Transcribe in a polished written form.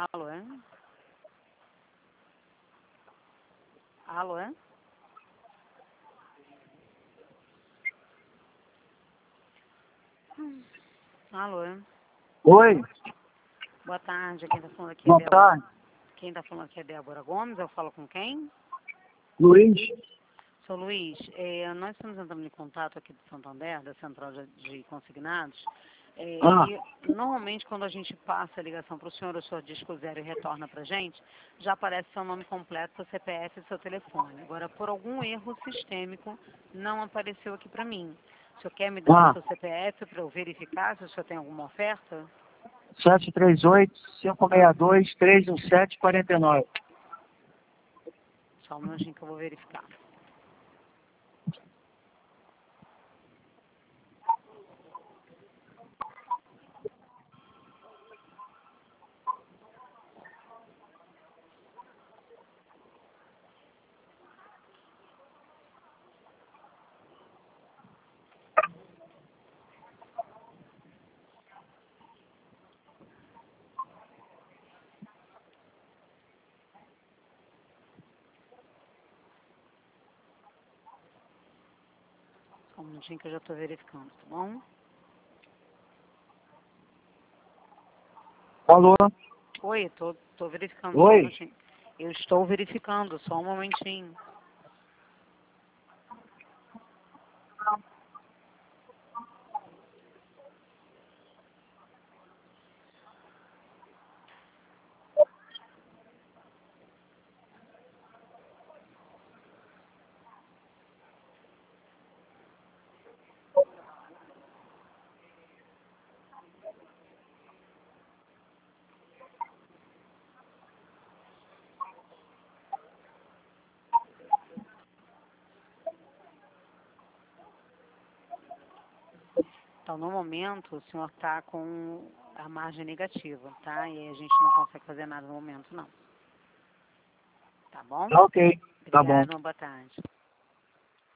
Alô, é? Alô, é? Alô, é? Oi, Boa tarde, quem tá falando aqui é boa Débora. tarde. Quem tá falando aqui é Débora Gomes, eu falo com quem? Luiz. Sou Luiz, nós estamos entrando em contato aqui do Santander, da Central de Consignados, e normalmente quando a gente passa a ligação para o senhor diz que o zero e retorna para a gente, já aparece seu nome completo, seu CPF e seu telefone. Agora, por algum erro sistêmico, não apareceu aqui para mim. O senhor quer me dar o seu CPF para eu verificar se o senhor tem alguma oferta? 738-562-317-49. Só um minutinho que eu vou verificar. Só um minutinho que eu já estou verificando, tá bom? Alô? Oi, estou verificando, só um Oi? minutinho. Eu estou verificando, só um momentinho. Então, no momento, o senhor está com a margem negativa, tá? E aí a gente não consegue fazer nada no momento, não. Tá bom? Ok, tá bom. Obrigada, uma boa tarde.